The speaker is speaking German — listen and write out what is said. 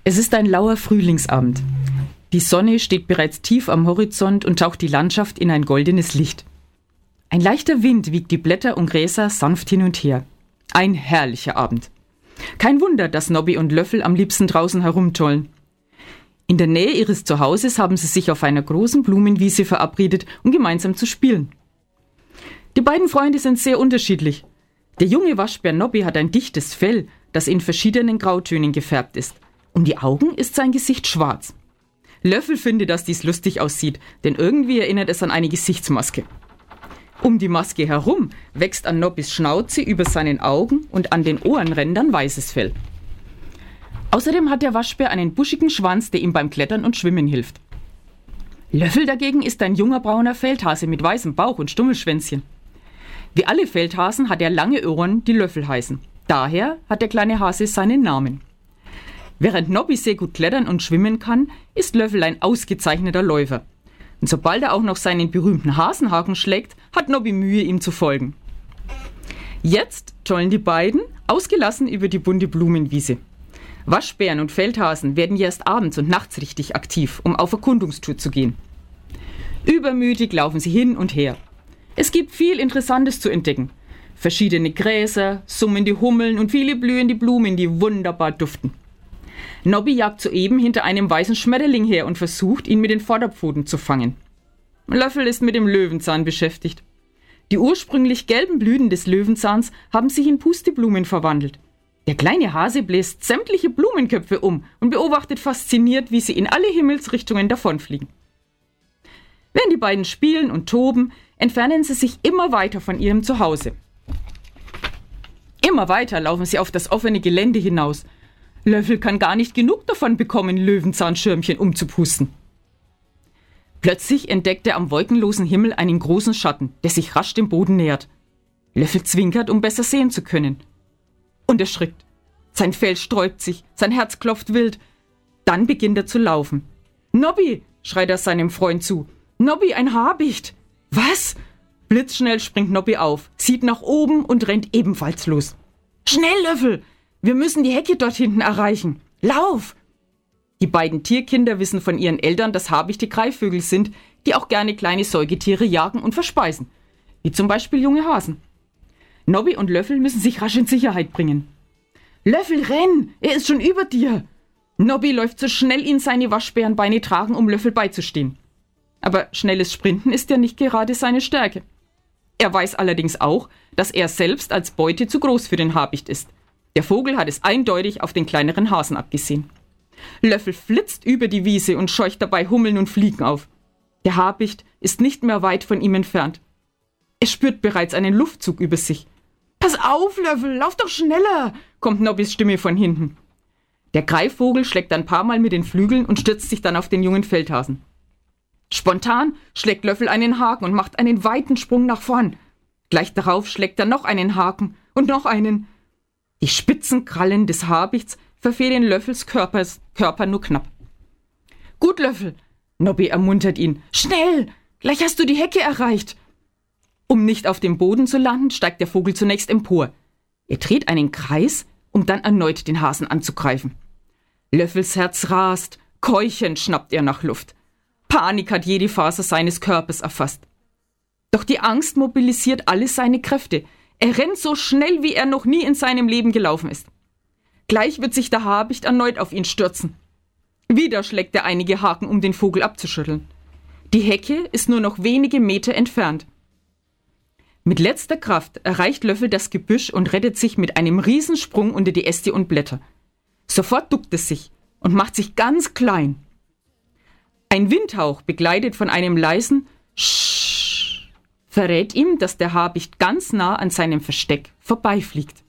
Es ist ein lauer Frühlingsabend. Die Sonne steht bereits tief am Horizont und taucht die Landschaft in ein goldenes Licht. Ein leichter Wind wiegt die Blätter und Gräser sanft hin und her. Ein herrlicher Abend. Kein Wunder, dass Nobby und Löffel am liebsten draußen herumtollen. In der Nähe ihres Zuhauses haben sie sich auf einer großen Blumenwiese verabredet, um gemeinsam zu spielen. Die beiden Freunde sind sehr unterschiedlich. Der junge Waschbär Nobby hat ein dichtes Fell, das in verschiedenen Grautönen gefärbt ist. Um die Augen ist sein Gesicht schwarz. Löffel findet, dass dies lustig aussieht, denn irgendwie erinnert es an eine Gesichtsmaske. Um die Maske herum wächst an Nobbys Schnauze über seinen Augen und an den Ohrenrändern weißes Fell. Außerdem hat der Waschbär einen buschigen Schwanz, der ihm beim Klettern und Schwimmen hilft. Löffel dagegen ist ein junger brauner Feldhase mit weißem Bauch und Stummelschwänzchen. Wie alle Feldhasen hat er lange Ohren, die Löffel heißen. Daher hat der kleine Hase seinen Namen. Während Nobby sehr gut klettern und schwimmen kann, ist Löffel ein ausgezeichneter Läufer. Und sobald er auch noch seinen berühmten Hasenhaken schlägt, hat Nobby Mühe, ihm zu folgen. Jetzt tollen die beiden ausgelassen über die bunte Blumenwiese. Waschbären und Feldhasen werden erst abends und nachts richtig aktiv, um auf Erkundungstour zu gehen. Übermütig laufen sie hin und her. Es gibt viel Interessantes zu entdecken. Verschiedene Gräser, summende Hummeln und viele blühende Blumen, die wunderbar duften. Nobby jagt soeben hinter einem weißen Schmetterling her und versucht, ihn mit den Vorderpfoten zu fangen. Löffel ist mit dem Löwenzahn beschäftigt. Die ursprünglich gelben Blüten des Löwenzahns haben sich in Pusteblumen verwandelt. Der kleine Hase bläst sämtliche Blumenköpfe um und beobachtet fasziniert, wie sie in alle Himmelsrichtungen davonfliegen. Während die beiden spielen und toben, entfernen sie sich immer weiter von ihrem Zuhause. Immer weiter laufen sie auf das offene Gelände hinaus. Löffel kann gar nicht genug davon bekommen, Löwenzahnschirmchen umzupusten. Plötzlich entdeckt er am wolkenlosen Himmel einen großen Schatten, der sich rasch dem Boden nähert. Löffel zwinkert, um besser sehen zu können. Und erschrickt. Sein Fell sträubt sich, sein Herz klopft wild. Dann beginnt er zu laufen. »Nobby«, schreit er seinem Freund zu. »Nobby, ein Habicht!« »Was?« Blitzschnell springt Nobby auf, sieht nach oben und rennt ebenfalls los. »Schnell, Löffel! Wir müssen die Hecke dort hinten erreichen. Lauf!« Die beiden Tierkinder wissen von ihren Eltern, dass Habichte Greifvögel sind, die auch gerne kleine Säugetiere jagen und verspeisen. Wie zum Beispiel junge Hasen. Nobby und Löffel müssen sich rasch in Sicherheit bringen. »Löffel, renn! Er ist schon über dir!« Nobby läuft so schnell ihn seine Waschbärenbeine tragen, um Löffel beizustehen. Aber schnelles Sprinten ist ja nicht gerade seine Stärke. Er weiß allerdings auch, dass er selbst als Beute zu groß für den Habicht ist. Der Vogel hat es eindeutig auf den kleineren Hasen abgesehen. Löffel flitzt über die Wiese und scheucht dabei Hummeln und Fliegen auf. Der Habicht ist nicht mehr weit von ihm entfernt. Er spürt bereits einen Luftzug über sich. »Pass auf, Löffel, lauf doch schneller«, kommt Nobbys Stimme von hinten. Der Greifvogel schlägt ein paar Mal mit den Flügeln und stürzt sich dann auf den jungen Feldhasen. Spontan schlägt Löffel einen Haken und macht einen weiten Sprung nach vorn. Gleich darauf schlägt er noch einen Haken und noch einen. Die spitzen Krallen des Habichts verfehlen Löffels Körper nur knapp. »Gut, Löffel«, Nobby ermuntert ihn. »Schnell, gleich hast du die Hecke erreicht.« Um nicht auf dem Boden zu landen, steigt der Vogel zunächst empor. Er dreht einen Kreis, um dann erneut den Hasen anzugreifen. Löffels Herz rast, keuchend schnappt er nach Luft. Panik hat jede Faser seines Körpers erfasst. Doch die Angst mobilisiert alle seine Kräfte. Er rennt so schnell, wie er noch nie in seinem Leben gelaufen ist. Gleich wird sich der Habicht erneut auf ihn stürzen. Wieder schlägt er einige Haken, um den Vogel abzuschütteln. Die Hecke ist nur noch wenige Meter entfernt. Mit letzter Kraft erreicht Löffel das Gebüsch und rettet sich mit einem Riesensprung unter die Äste und Blätter. Sofort duckt es sich und macht sich ganz klein. Ein Windhauch, begleitet von einem leisen Sch, verrät ihm, dass der Habicht ganz nah an seinem Versteck vorbeifliegt.